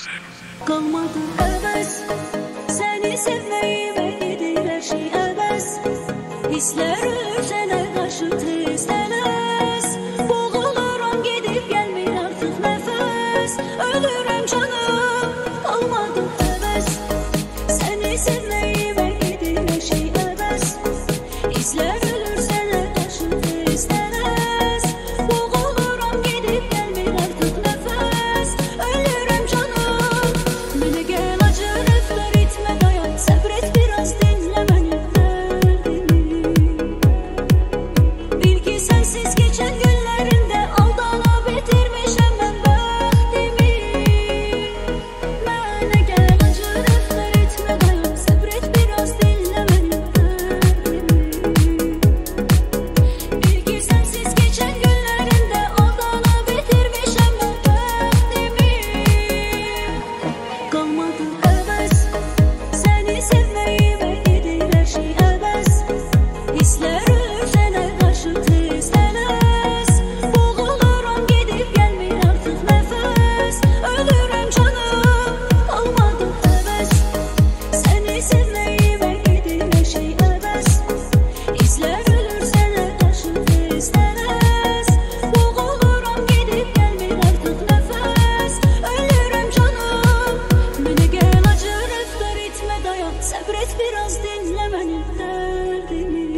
Kalmadı heves seni sevmeyime, gelir her şey heves. Hisler ölür sana karşı testenes. Boğulurum gidip gelmiyor artık nefes. Ölürüm canım, kalmadı heves seni sevmeyime, gelir her şey heves. Hisler ölür sana karşı testenes. Boğulurum gidip gelmiyor artık nefes. Ölürüm canım. Beni gel acı rüfler itme dayan. Sabret biraz dinle benim derdimi. Bil ki sensiz geçen günlerinde aldana bitirmişim ben bahtimi. Beni gel acı rüfler itme dayan. Sabret biraz dinle benim derdimi. Bil ki sensiz geçen günlerinde aldana bitirmişim ben bahtimi. Kalmadı heves seni sevmeyime, gelir her şey heves. Hisler ölür sana karşı testenes. Boğulurum gidip gelmiyor artık nefes. Ölürüm canım, kalmadı heves seni sevmeyime, gelir her şey heves. Hisler ölür sana karşı testenes. Boğulurum gidip gelmiyor artık nefes. Ölürüm canım. Beni gel acı rüfler itme dayan. Sabret biraz dinle benim derdimi.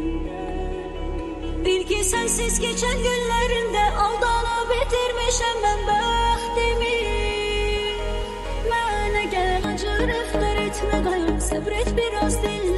Bil ki sensiz geçen günlerinde aldana bitirmişim ben bahtimi. Bana gel acı rüfler itme dayan. Sabret biraz dinle